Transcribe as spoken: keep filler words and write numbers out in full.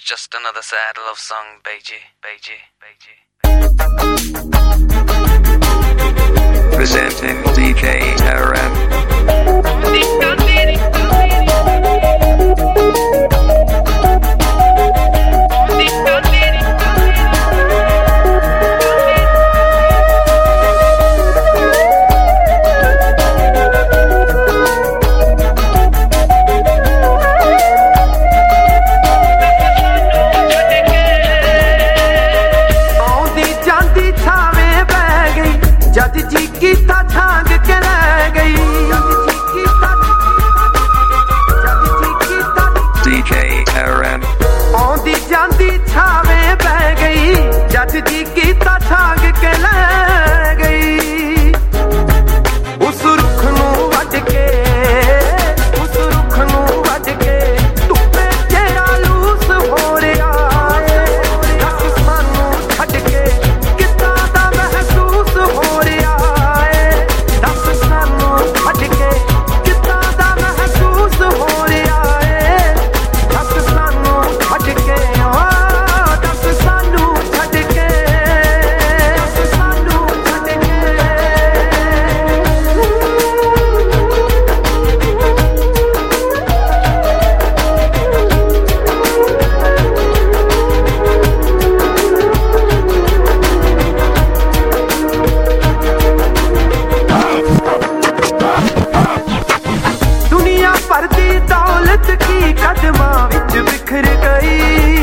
just another sad love song, Beiji, Beiji, Beiji. Presenting D J Taran. D J Taran. ਆਉਂਦੀ ਜਾਂਦੀ ਛਾਵੇਂ ਪੈ ਗਈ ਜੱਟ ਜੀ ਕੀਤਾ ਛਾਂਗ ਕੇ ਲੈ ਗਈ ਉਸ ਰੁੱਖ ਨੂੰ ਵੱਢ ਕੇ ਉਸ ਰੁੱਖ ਨੂੰ ਵੱਢ ਕੇ ਧੁੱਪੇ ਜਿਹੜਾ ਲੂਸ ਹੋ ਰਿਹਾ ਏ ਦੱਸ ਸਾਨੂੰ ਛੱਡ ਕੇ ਕਿੱਦਾਂ ਦਾ ਮਹਿਸੂਸ ਹੋ ਰਿਹਾ ਏ ਦੱਸ ਸਾਨੂੰ ਛੱਡ ਕੇ ਕਿੱਦਾਂ ਦਾ ਮਹਿਸੂਸ ਹੋ ਰਿਹਾ ਏ ਦੱਸ ਸਾਨੂੰ ਛੱਡ ਕੇ ਦੱਸ ਸਾਨੂੰ ਛੱਡ ਕੇ ਦੱਸ ਸਾਨੂੰ ਛੱਡ ਕੇ ਦੁਨੀਆ ਭਰ ਦੀ ਦੌਲਤ ਕੀ ਕਦਮਾਂ ਵਿੱਚ ਬਿਖਰ ਗਈ